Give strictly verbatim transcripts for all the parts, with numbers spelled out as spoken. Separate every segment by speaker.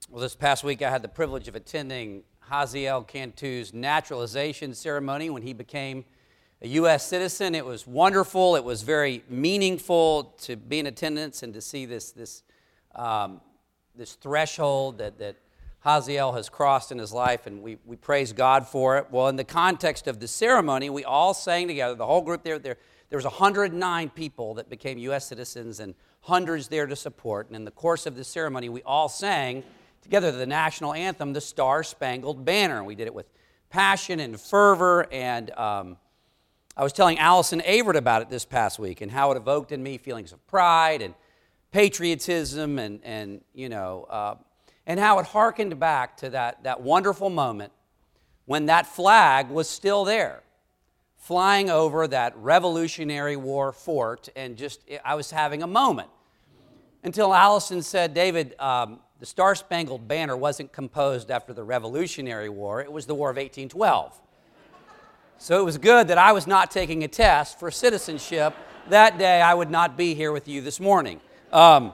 Speaker 1: Well, this past week I had the privilege of attending Haziel Cantu's naturalization ceremony when he became a U S citizen. It was wonderful. It was very meaningful to be in attendance and to see this this um, this threshold that, that Haziel has crossed in his life, and we, we praise God for it. Well, in the context of the ceremony, we all sang together, the whole group there, there, there was one hundred nine people that became U S citizens and hundreds there to support, and in the course of the ceremony, we all sang together the national anthem, the Star-Spangled Banner. We did it with passion and fervor, and um, I was telling Allison Averett about it this past week and how it evoked in me feelings of pride and patriotism and, and you know, uh, and how it harkened back to that, that wonderful moment when that flag was still there, flying over that Revolutionary War fort, and just, I was having a moment. Until Allison said, David, um, the Star-Spangled Banner wasn't composed after the Revolutionary War, it was the War of eighteen twelve. So it was good that I was not taking a test for citizenship that day. I would not be here with you this morning. Um,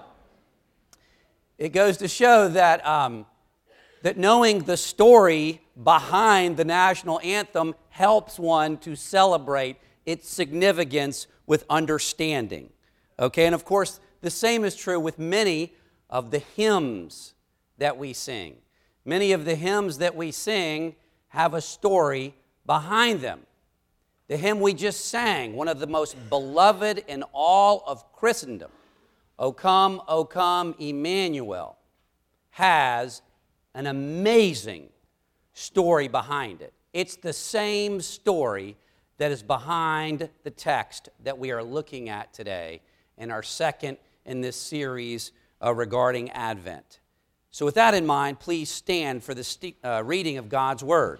Speaker 1: it goes to show that, um, that knowing the story behind the national anthem helps one to celebrate its significance with understanding. Okay, and of course, the same is true with many of the hymns that we sing. Many of the hymns that we sing have a story behind them. The hymn we just sang, one of the most beloved in all of Christendom, O come, O come, Emmanuel, has an amazing story behind it. It's the same story that is behind the text that we are looking at today in our second in this series uh, regarding Advent. So with that in mind, please stand for the st- uh, reading of God's Word.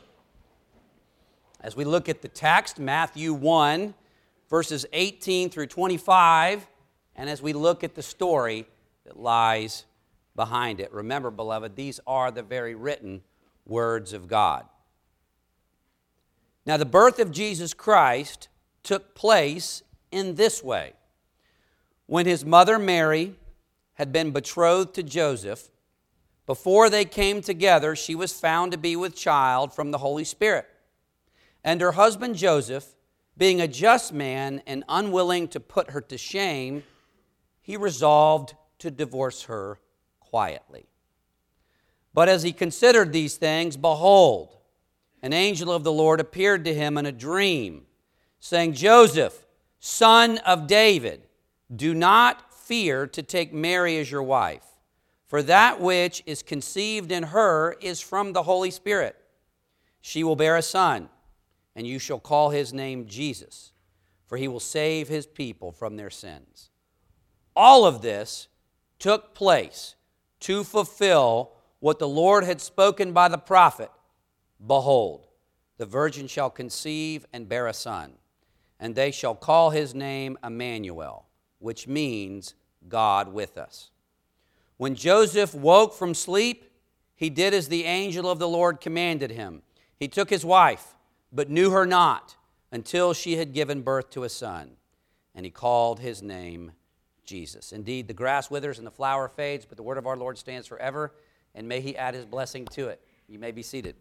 Speaker 1: As we look at the text, Matthew one, verses eighteen through twenty-five, and as we look at the story that lies behind it. Remember, beloved, these are the very written words of God. Now, the birth of Jesus Christ took place in this way. When his mother Mary had been betrothed to Joseph, before they came together, she was found to be with child from the Holy Spirit. And her husband Joseph, being a just man and unwilling to put her to shame, he resolved to divorce her quietly. But as he considered these things, behold, an angel of the Lord appeared to him in a dream, saying, Joseph, son of David, do not fear to take Mary as your wife, for that which is conceived in her is from the Holy Spirit. She will bear a son, and you shall call his name Jesus, for he will save his people from their sins. All of this took place to fulfill what the Lord had spoken by the prophet. Behold, the virgin shall conceive and bear a son, and they shall call his name Emmanuel, which means God with us. When Joseph woke from sleep, he did as the angel of the Lord commanded him. He took his wife, but knew her not until she had given birth to a son, and he called his name Jesus. Indeed, the grass withers and the flower fades, but the word of our Lord stands forever, and may he add his blessing to it. You may be seated.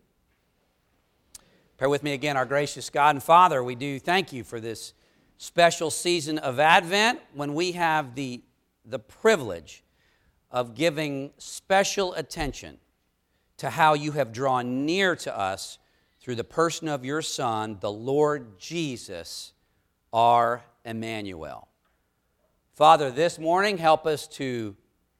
Speaker 1: Pray with me again, our gracious God and Father. We do thank you for this special season of Advent when we have the, the privilege of giving special attention to how you have drawn near to us through the person of your Son, the Lord Jesus, our Emmanuel. Father, this morning, help us to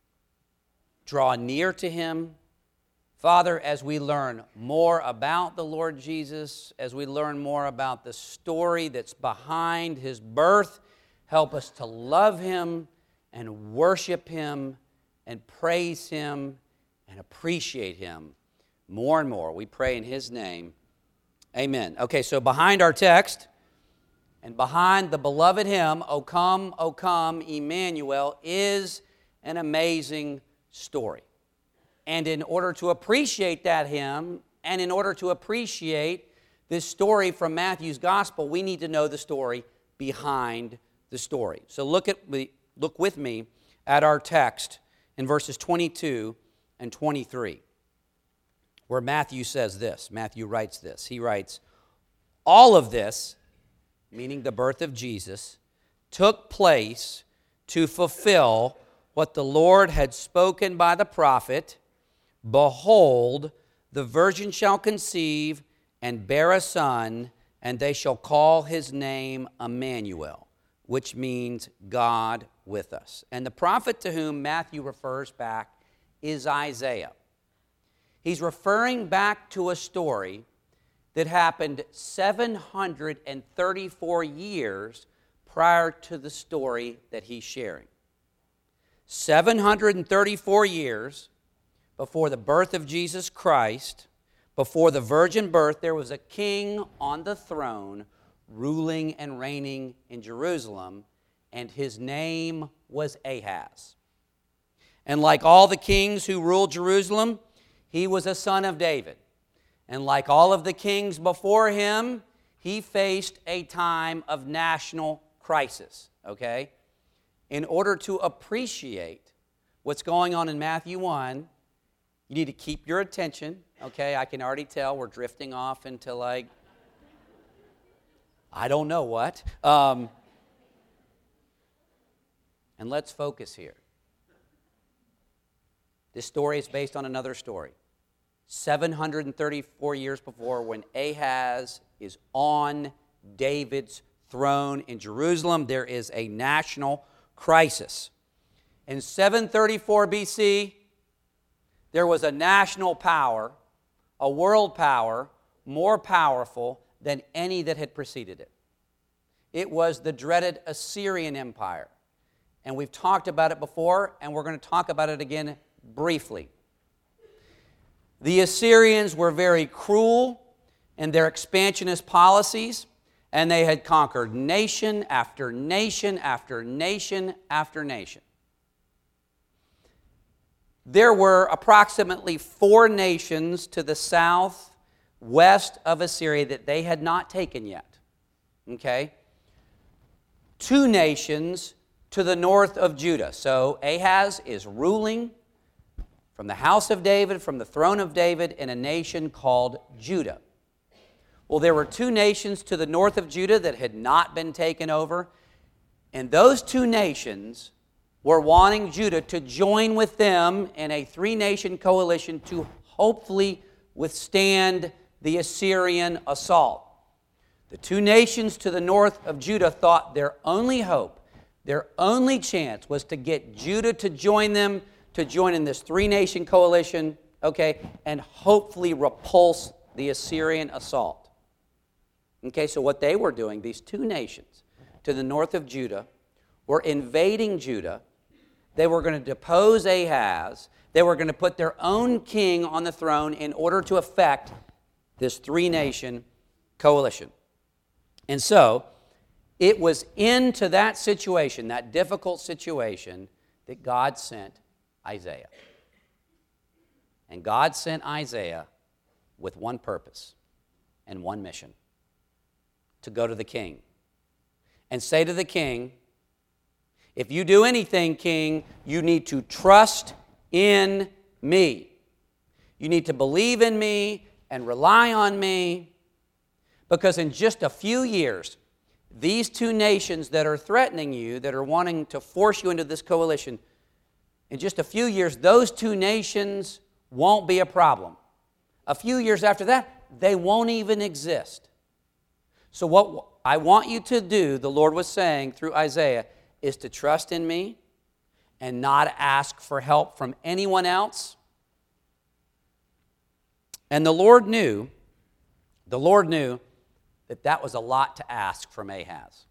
Speaker 1: draw near to him. Father, as we learn more about the Lord Jesus, as we learn more about the story that's behind his birth, help us to love him and worship him and praise him and appreciate him more and more. We pray in his name. Amen. Okay, so behind our text and behind the beloved hymn, O come, O come, Emmanuel, is an amazing story. And in order to appreciate that hymn, and in order to appreciate this story from Matthew's gospel, we need to know the story behind the story. So look at look with me at our text in verses twenty-two and twenty-three, where Matthew says this. Matthew writes this. He writes, all of this, meaning the birth of Jesus, took place to fulfill what the Lord had spoken by the prophet. Behold, the virgin shall conceive and bear a son, and they shall call his name Emmanuel, which means God with us. And the prophet to whom Matthew refers back is Isaiah. He's referring back to a story that happened seven hundred thirty-four years prior to the story that he's sharing. seven hundred thirty-four years before the birth of Jesus Christ, before the virgin birth, there was a king on the throne ruling and reigning in Jerusalem, and his name was Ahaz. And like all the kings who ruled Jerusalem, he was a son of David. And like all of the kings before him, he faced a time of national crisis, okay? In order to appreciate what's going on in Matthew one, you need to keep your attention, okay? I can already tell we're drifting off into like, I don't know what. Um, and let's focus here. This story is based on another story. seven hundred thirty-four years before, when Ahaz is on David's throne in Jerusalem, there is a national crisis. In seven thirty-four B C, there was a national power, a world power, more powerful than any that had preceded it. It was the dreaded Assyrian Empire. And we've talked about it before, and we're going to talk about it again briefly. The Assyrians were very cruel in their expansionist policies, and they had conquered nation after nation after nation after nation. There were approximately four nations to the south, west of Assyria that they had not taken yet. Okay? Two nations to the north of Judah. So Ahaz is ruling from the house of David, from the throne of David, in a nation called Judah. Well, there were two nations to the north of Judah that had not been taken over, and those two nations were wanting Judah to join with them in a three-nation coalition to hopefully withstand the Assyrian assault. The two nations to the north of Judah thought their only hope, their only chance was to get Judah to join them, to join in this three-nation coalition, okay, and hopefully repulse the Assyrian assault. Okay, so what they were doing, these two nations to the north of Judah, were invading Judah. They were going to depose Ahaz. They were going to put their own king on the throne in order to effect this three-nation coalition. And so, it was into that situation, that difficult situation, that God sent Isaiah. And God sent Isaiah with one purpose and one mission: to go to the king and say to the king, if you do anything, king, you need to trust in me. You need to believe in me and rely on me, because in just a few years, these two nations that are threatening you, that are wanting to force you into this coalition, in just a few years, those two nations won't be a problem. A few years after that, they won't even exist. So what I want you to do, the Lord was saying through Isaiah, is to trust in me and not ask for help from anyone else. And the Lord knew, the Lord knew that that was a lot to ask from Ahaz.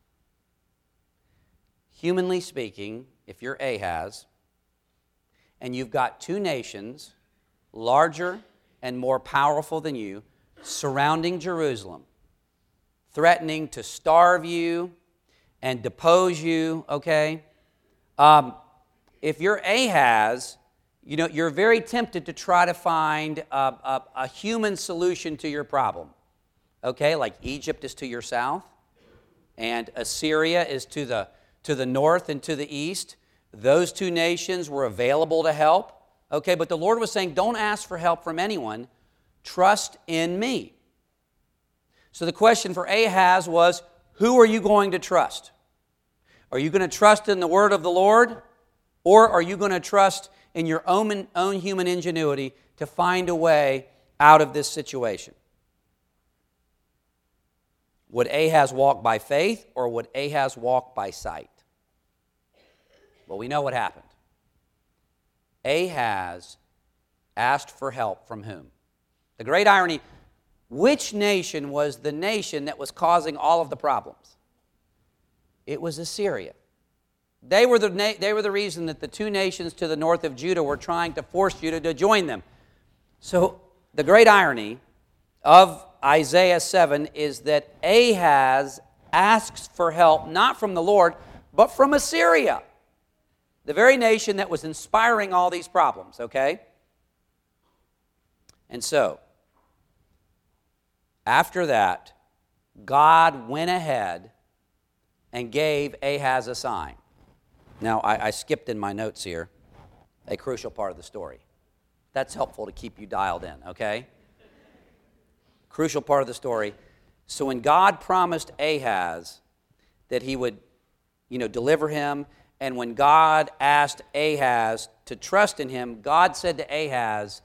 Speaker 1: Humanly speaking, if you're Ahaz, and you've got two nations, larger and more powerful than you, surrounding Jerusalem, threatening to starve you and depose you, okay? Um, if you're Ahaz, you know, you're very tempted to try to find a, a, a human solution to your problem, okay? Like Egypt is to your south, and Assyria is to the, to the north and to the east. Those two nations were available to help, Okay, but the Lord was saying, don't ask for help from anyone. Trust in me. So the question for Ahaz was, who are you going to trust? Are you going to trust in the word of the Lord? Or are you going to trust in your own, own human ingenuity to find a way out of this situation? Would Ahaz walk by faith, or would Ahaz walk by sight? Well, we know what happened. Ahaz asked for help from whom? The great irony, which nation was the nation that was causing all of the problems? It was Assyria. They were the, na- they were the reason that the two nations to the north of Judah were trying to force Judah to join them. So the great irony of Isaiah seven is that Ahaz asks for help not from the Lord, but from Assyria, the very nation that was inspiring all these problems, okay? And so, after that, God went ahead and gave Ahaz a sign. Now, I, I skipped in my notes here a crucial part of the story. That's helpful to keep you dialed in, okay? Crucial part of the story. So when God promised Ahaz that he would, you know, deliver him, and when God asked Ahaz to trust in him, God said to Ahaz,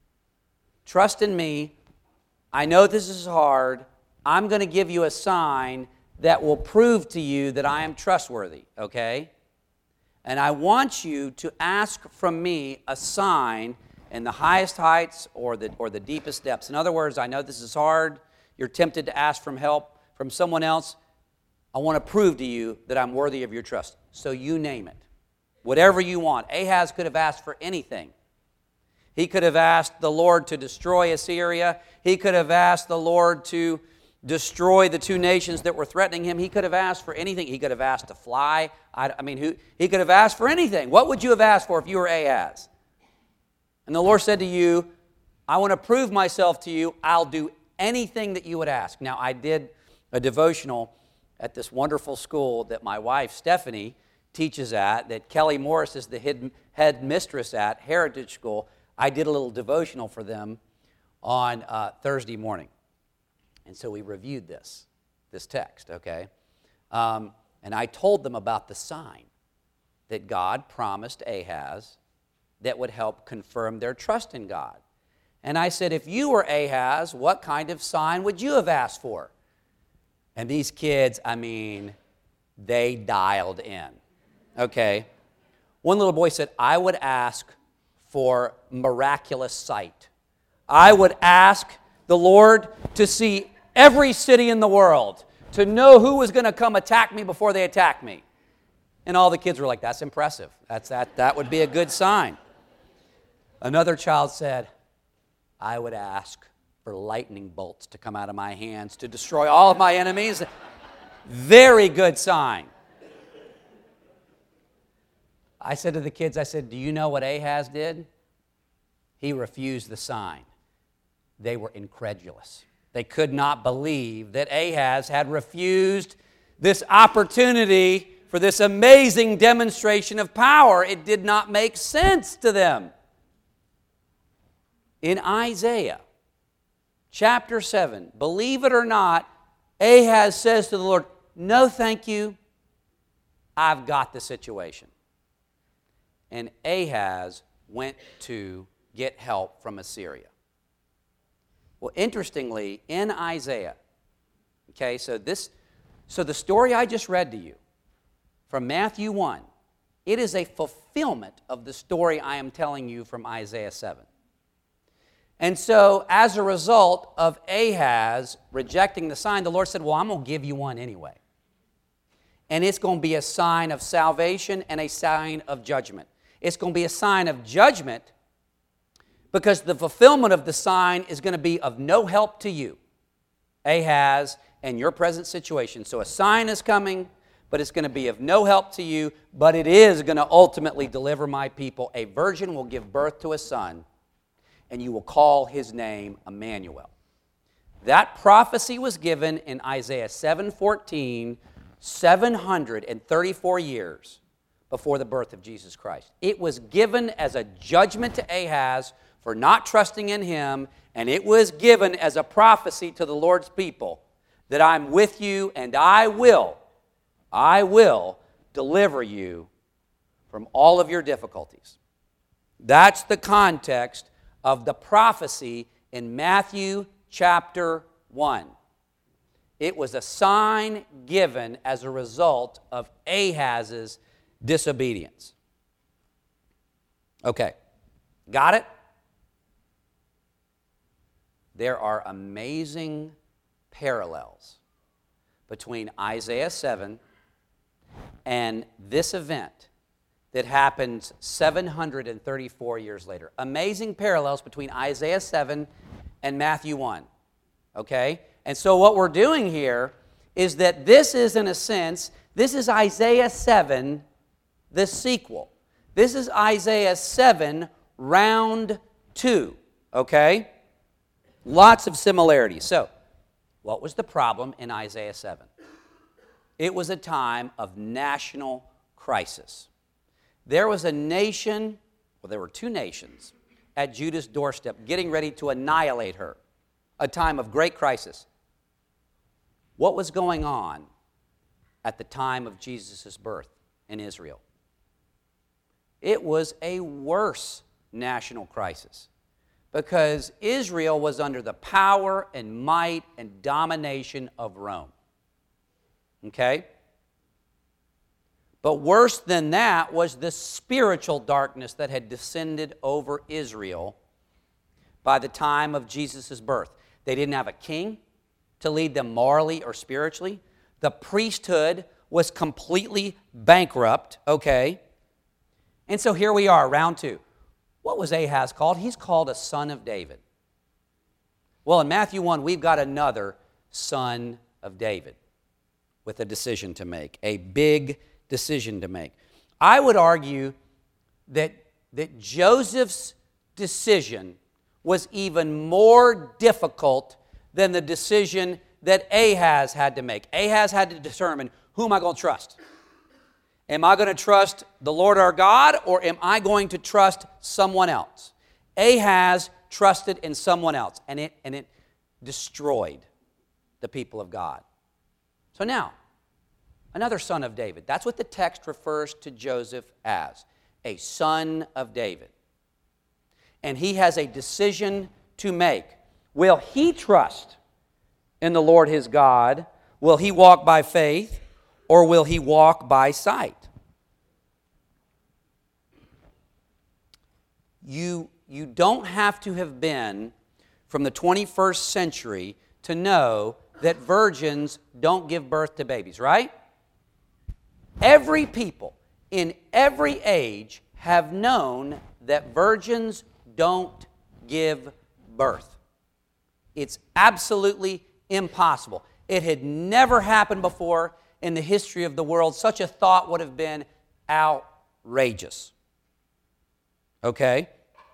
Speaker 1: trust in me. I know this is hard. I'm going to give you a sign that will prove to you that I am trustworthy, okay? And I want you to ask from me a sign in the highest heights or the, or the deepest depths. In other words, I know this is hard. You're tempted to ask from help from someone else. I want to prove to you that I'm worthy of your trust. So you name it. Whatever you want. Ahaz could have asked for anything. He could have asked the Lord to destroy Assyria. He could have asked the Lord to destroy the two nations that were threatening him. He could have asked for anything. He could have asked to fly. I, I mean, who, he could have asked for anything. What would you have asked for if you were Ahaz? And the Lord said to you, I want to prove myself to you. I'll do anything that you would ask. Now, I did a devotional at this wonderful school that my wife, Stephanie, teaches at, that Kelly Morris is the head, head mistress at, Heritage School. I did a little devotional for them on uh, Thursday morning. And so we reviewed this, this text, okay? Um, and I told them about the sign that God promised Ahaz that would help confirm their trust in God. And I said, if you were Ahaz, what kind of sign would you have asked for? And these kids, I mean, they dialed in, okay? One little boy said, I would ask for miraculous sight. I would ask the Lord to see every city in the world, to know who was going to come attack me before they attack me. And all the kids were like, that's impressive. That's, that, that would be a good sign. Another child said, I would ask for lightning bolts to come out of my hands to destroy all of my enemies. Very good sign. I said to the kids, I said, do you know what Ahaz did? He refused the sign. They were incredulous. They could not believe that Ahaz had refused this opportunity for this amazing demonstration of power. It did not make sense to them. In Isaiah chapter seven, believe it or not, Ahaz says to the Lord, no thank you, I've got the situation. And Ahaz went to get help from Assyria. Well, interestingly, in Isaiah, okay, so this, so the story I just read to you from Matthew one, it is a fulfillment of the story I am telling you from Isaiah seven. And so, as a result of Ahaz rejecting the sign, the Lord said, well, I'm going to give you one anyway. And it's going to be a sign of salvation and a sign of judgment. It's going to be a sign of judgment because the fulfillment of the sign is going to be of no help to you, Ahaz, and your present situation. So a sign is coming, but it's going to be of no help to you, but it is going to ultimately deliver my people. A virgin will give birth to a son, and you will call his name Emmanuel. That prophecy was given in Isaiah seven fourteen, seven hundred thirty-four years before the birth of Jesus Christ. It was given as a judgment to Ahaz for not trusting in him, and it was given as a prophecy to the Lord's people that I'm with you and I will, I will deliver you from all of your difficulties. That's the context of the prophecy in Matthew chapter one. It was a sign given as a result of Ahaz's disobedience. Okay, got it? There are amazing parallels between Isaiah seven and this event that happens seven hundred thirty-four years later. Amazing parallels between Isaiah seven and Matthew one. Okay? And so what we're doing here is that this is, in a sense, this is Isaiah seven, the sequel. This is Isaiah seven, round two. Okay? Lots of similarities. So, what was the problem in Isaiah seven? It was a time of national crisis. There was a nation, well, there were two nations at Judah's doorstep getting ready to annihilate her. A time of great crisis. What was going on at the time of Jesus' birth in Israel? It was a worse national crisis because Israel was under the power and might and domination of Rome. Okay? But worse than that was the spiritual darkness that had descended over Israel by the time of Jesus' birth. They didn't have a king to lead them morally or spiritually. The priesthood was completely bankrupt, okay? And so here we are, round two. What was Ahaz called? He's called a son of David. Well, in Matthew one, we've got another son of David with a decision to make, a big decision to make. I would argue that, that Joseph's decision was even more difficult than the decision that Ahaz had to make. Ahaz had to determine, who am I going to trust? Am I going to trust the Lord our God, or am I going to trust someone else? Ahaz trusted in someone else, and it, and it destroyed the people of God. So now, another son of David. That's what the text refers to Joseph as, a son of David. And he has a decision to make. Will he trust in the Lord his God? Will he walk by faith, or will he walk by sight? You, you don't have to have been from the twenty-first century to know that virgins don't give birth to babies, right? Every people in every age have known that virgins don't give birth. It's absolutely impossible. It had never happened before in the history of the world. Such a thought would have been outrageous. Okay?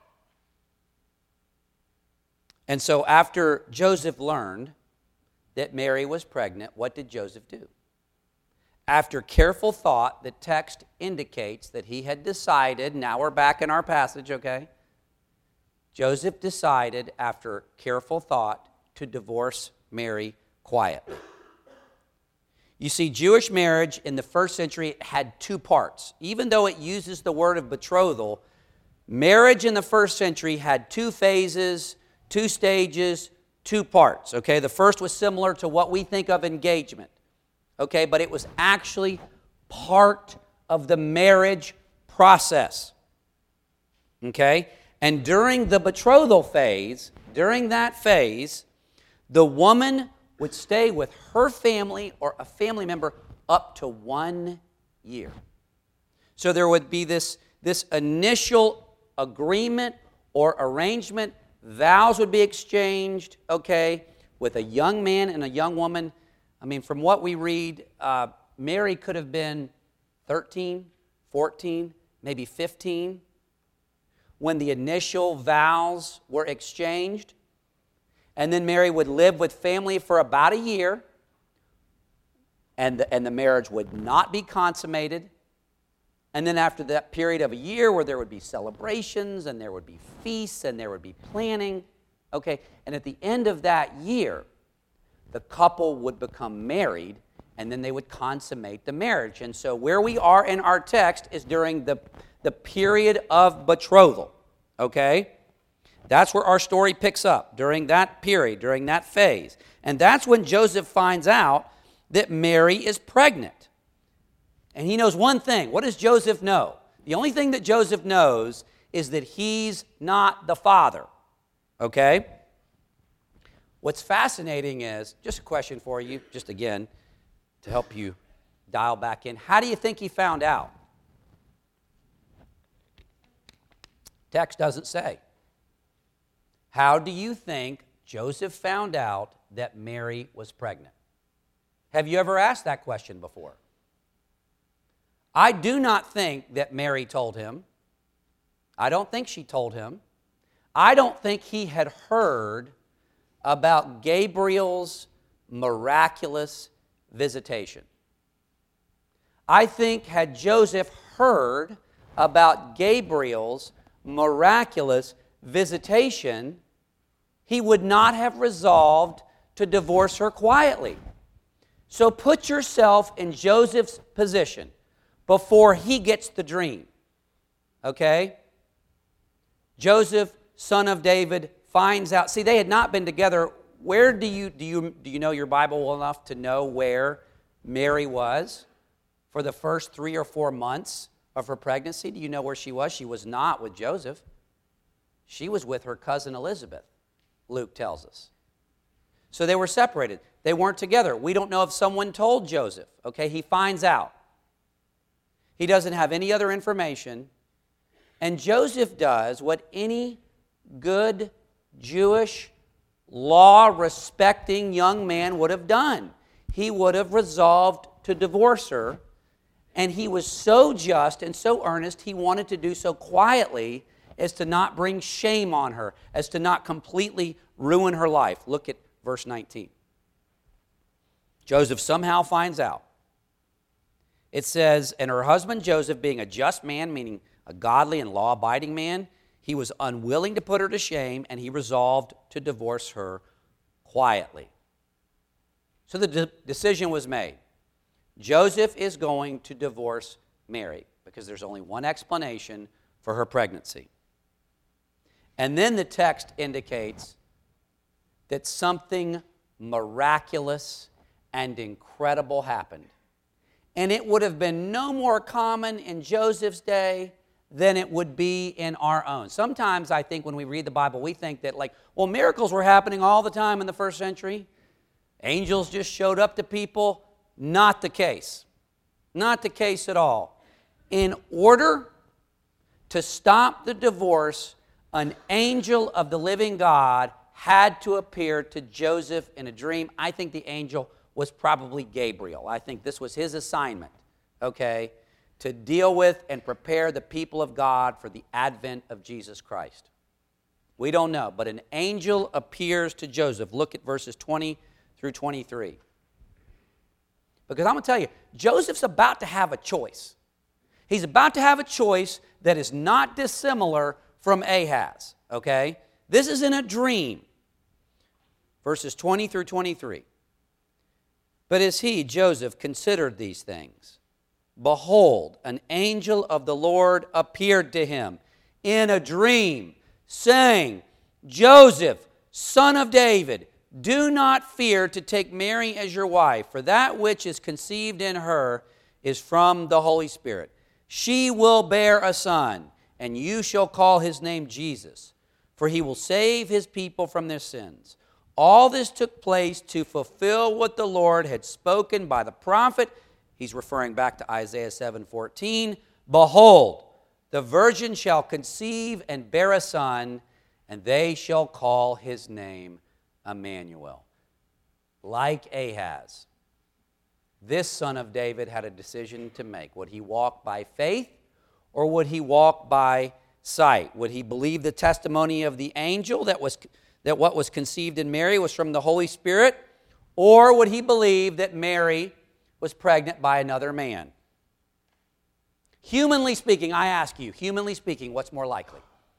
Speaker 1: And so after Joseph learned that Mary was pregnant, what did Joseph do? After careful thought, the text indicates that he had decided, now we're back in our passage, okay? Joseph decided, after careful thought, to divorce Mary quietly. You see, Jewish marriage in the first century had two parts. Even though it uses the word of betrothal, marriage in the first century had two phases, two stages, two parts, okay? The first was similar to what we think of engagement. Okay, but it was actually part of the marriage process. Okay? And during the betrothal phase, during that phase, the woman would stay with her family or a family member up to one year. So there would be this, this initial agreement or arrangement. Vows would be exchanged, okay, with a young man and a young woman. I mean, from what we read, uh, Mary could have been thirteen, fourteen, maybe fifteen when the initial vows were exchanged. And then Mary would live with family for about a year, and the, and the marriage would not be consummated And then after that period of a year where there would be celebrations and there would be feasts and there would be planning, okay? And at the end of that year, the couple would become married and then they would consummate the marriage. And so where we are in our text is during the, the period of betrothal, okay? That's where our story picks up, during that period, during that phase. And that's when Joseph finds out that Mary is pregnant. And he knows one thing. What does Joseph know? The only thing that Joseph knows is that he's not the father, okay? What's fascinating is, just a question for you, just again, to help you dial back in. How do you think he found out? Text doesn't say. How do you think Joseph found out that Mary was pregnant? Have you ever asked that question before? I do not think that Mary told him. I don't think she told him. I don't think he had heard about Gabriel's miraculous visitation. I think had Joseph heard about Gabriel's miraculous visitation, he would not have resolved to divorce her quietly. So put yourself in Joseph's position before he gets the dream. Okay? Joseph, son of David, finds out. See, they had not been together. Where do you do you do you know your Bible well enough to know where Mary was for the first three or four months of her pregnancy? Do you know where she was? She was not with Joseph. She was with her cousin Elizabeth, Luke tells us. So they were separated. They weren't together. We don't know if someone told Joseph. Okay, he finds out. He doesn't have any other information. And Joseph does what any good Jewish law-respecting young man would have done. He would have resolved to divorce her, and he was so just and so earnest, he wanted to do so quietly as to not bring shame on her, as to not completely ruin her life. Look at verse nineteen. Joseph somehow finds out. It says, and her husband Joseph, being a just man, meaning a godly and law-abiding man, he was unwilling to put her to shame, and he resolved to divorce her quietly. So the de- decision was made. Joseph is going to divorce Mary because there's only one explanation for her pregnancy. And then the text indicates that something miraculous and incredible happened. And it would have been no more common in Joseph's day than it would be in our own. Sometimes I think when we read the Bible, we think that like, well, miracles were happening all the time in the first century. Angels just showed up to people. Not the case. Not the case at all. In order to stop the divorce, an angel of the living God had to appear to Joseph in a dream. I think the angel was probably Gabriel. I think this was his assignment, okay, to deal with and prepare the people of God for the advent of Jesus Christ. We don't know, but an angel appears to Joseph. Look at verses twenty through twenty-three. Because I'm going to tell you, Joseph's about to have a choice. He's about to have a choice that is not dissimilar from Ahaz, okay? This is in a dream. Verses twenty through twenty-three. But as he, Joseph, considered these things, behold, an angel of the Lord appeared to him in a dream, saying, Joseph, son of David, do not fear to take Mary as your wife, for that which is conceived in her is from the Holy Spirit. She will bear a son, and you shall call his name Jesus, for he will save his people from their sins. All this took place to fulfill what the Lord had spoken by the prophet. He's referring back to Isaiah seven fourteen. Behold, the virgin shall conceive and bear a son, and they shall call his name Emmanuel. Like Ahaz, this son of David had a decision to make. Would he walk by faith or would he walk by sight? Would he believe the testimony of the angel that was that what was conceived in Mary was from the Holy Spirit, or would he believe that Mary was pregnant by another man? Humanly speaking, I ask you, humanly speaking, what's more likely?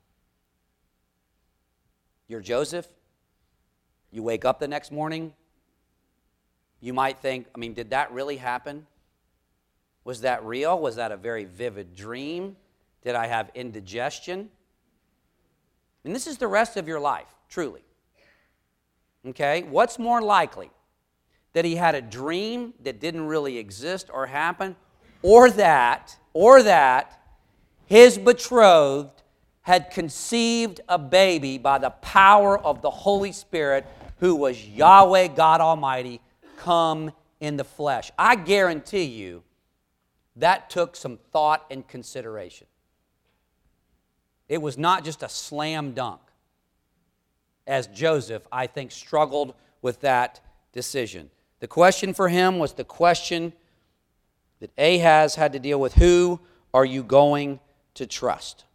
Speaker 1: You're Joseph. You wake up the next morning. You might think, I mean, did that really happen? Was that real? Was that a very vivid dream? Did I have indigestion? And this is the rest of your life, truly. Okay? What's more likely? That he had a dream that didn't really exist or happen, or that, or that his betrothed had conceived a baby by the power of the Holy Spirit, who was Yahweh God Almighty come in the flesh. I guarantee you that took some thought and consideration. It was not just a slam dunk, as Joseph, I think, struggled with that decision. The question for him was the question that Ahaz had to deal with. Who are you going to trust?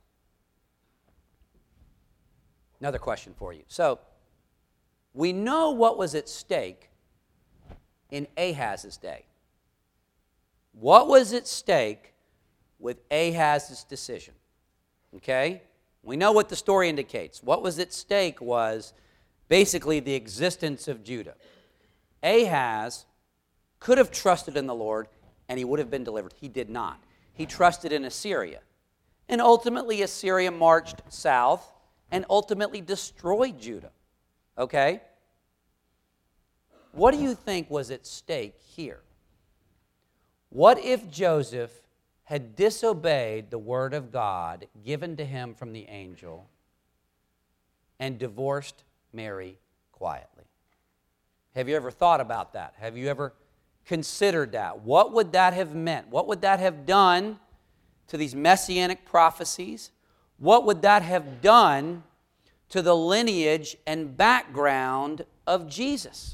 Speaker 1: Another question for you. So, we know what was at stake in Ahaz's day. What was at stake with Ahaz's decision? Okay? We know what the story indicates. What was at stake was basically the existence of Judah. Ahaz could have trusted in the Lord and he would have been delivered. He did not. He trusted in Assyria. And ultimately Assyria marched south and ultimately destroyed Judah. Okay? What do you think was at stake here? What if Joseph had disobeyed the word of God given to him from the angel and divorced Mary quietly? Have you ever thought about that? Have you ever considered that? What would that have meant? What would that have done to these messianic prophecies? What would that have done to the lineage and background of Jesus?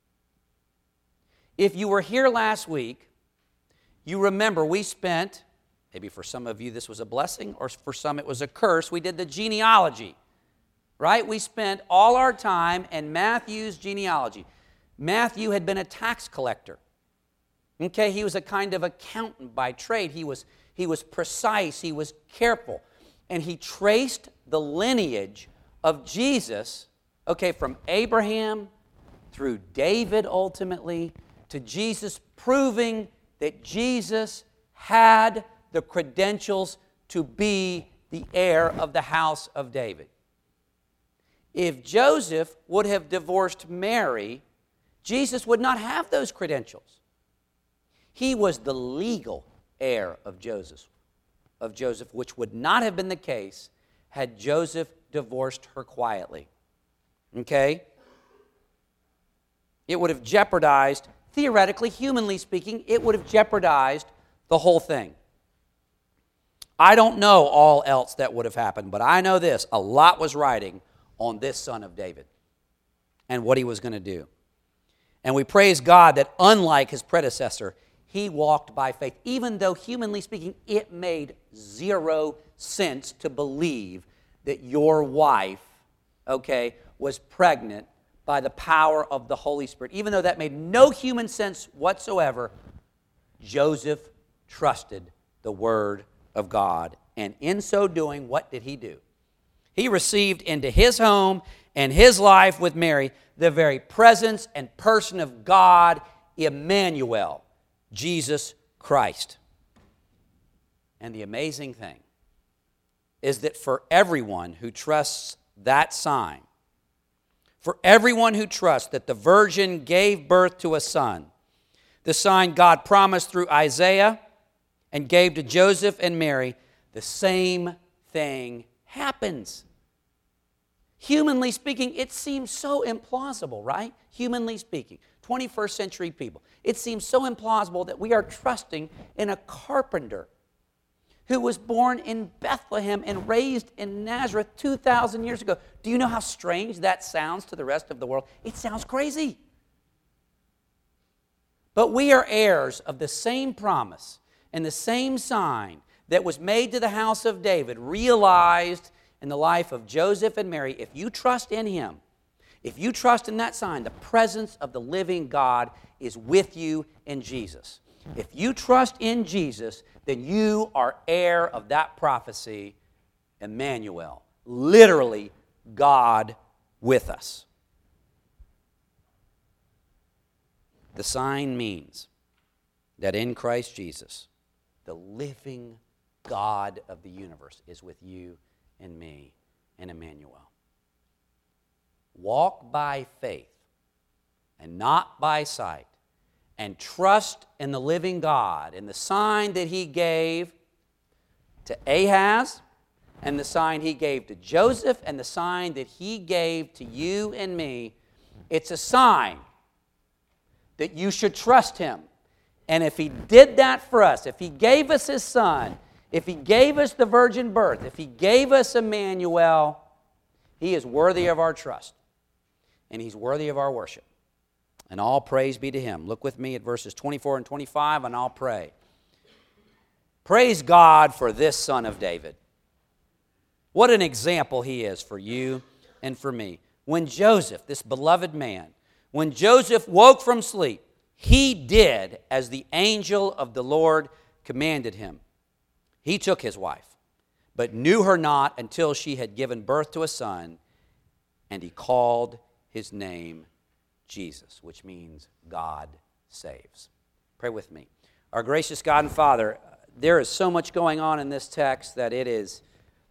Speaker 1: If you were here last week, you remember we spent, maybe for some of you this was a blessing, or for some it was a curse, we did the genealogy, right? We spent all our time in Matthew's genealogy. Matthew had been a tax collector. Okay, he was a kind of accountant by trade. He was, he was precise, he was careful, and he traced the lineage of Jesus, okay, from Abraham through David ultimately, to Jesus, proving that Jesus had the credentials to be the heir of the house of David. If Joseph would have divorced Mary, Jesus would not have those credentials. He was the legal heir of Joseph, of Joseph, which would not have been the case had Joseph divorced her quietly. Okay? It would have jeopardized, theoretically, humanly speaking, it would have jeopardized the whole thing. I don't know all else that would have happened, but I know this. A lot was riding on this son of David and what he was going to do. And we praise God that unlike his predecessor, he walked by faith, even though humanly speaking, it made zero sense to believe that your wife, okay, was pregnant by the power of the Holy Spirit. Even though that made no human sense whatsoever, Joseph trusted the word of God. And in so doing, what did he do? He received into his home and his life with Mary the very presence and person of God, Emmanuel, Jesus Christ. And the amazing thing is that for everyone who trusts that sign, for everyone who trusts that the virgin gave birth to a son, the sign God promised through Isaiah and gave to Joseph and Mary, the same thing happens. Humanly speaking, it seems so implausible, right? Humanly speaking, twenty-first century people. It seems so implausible that we are trusting in a carpenter who was born in Bethlehem and raised in Nazareth two thousand years ago. Do you know how strange that sounds to the rest of the world? It sounds crazy. But we are heirs of the same promise and the same sign that was made to the house of David, realized in the life of Joseph and Mary. If you trust in him, if you trust in that sign, the presence of the living God is with you in Jesus. If you trust in Jesus, then you are heir of that prophecy, Emmanuel, literally God with us. The sign means that in Christ Jesus, the living God of the universe is with you and me and Emmanuel. Walk by faith and not by sight, and trust in the living God and the sign that he gave to Ahaz, and the sign he gave to Joseph, and the sign that he gave to you and me. It's a sign that you should trust him. And if he did that for us, if he gave us his son, if he gave us the virgin birth, if he gave us Emmanuel, he is worthy of our trust. And he's worthy of our worship. And all praise be to him. Look with me at verses twenty-four and twenty-five, and I'll pray. Praise God for this son of David. What an example he is for you and for me. When Joseph, this beloved man, when Joseph woke from sleep, he did as the angel of the Lord commanded him. He took his wife, but knew her not until she had given birth to a son, and he called his name Jesus, which means God saves. Pray with me. Our gracious God and Father, there is so much going on in this text that it is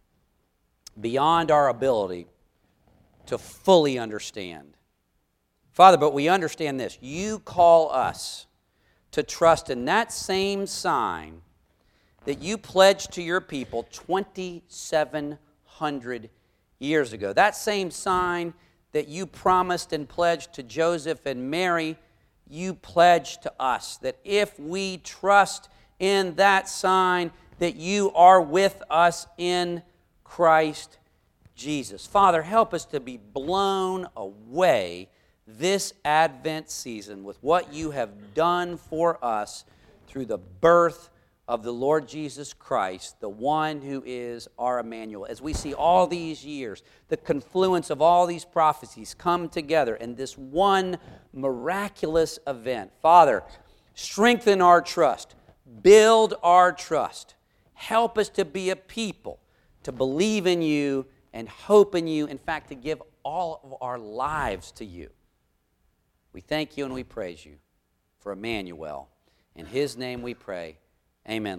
Speaker 1: beyond our ability to fully understand. Father, but we understand this. You call us to trust in that same sign that you pledged to your people twenty-seven hundred years ago. That same sign that you promised and pledged to Joseph and Mary, you pledged to us that if we trust in that sign, that you are with us in Christ Jesus. Father, help us to be blown away this Advent season with what you have done for us through the birth of the Lord Jesus Christ, the one who is our Emmanuel. As we see all these years, the confluence of all these prophecies come together in this one miraculous event. Father, strengthen our trust, build our trust. Help us to be a people, to believe in you and hope in you, in fact, to give all of our lives to you. We thank you and we praise you for Emmanuel. In his name we pray. Amen.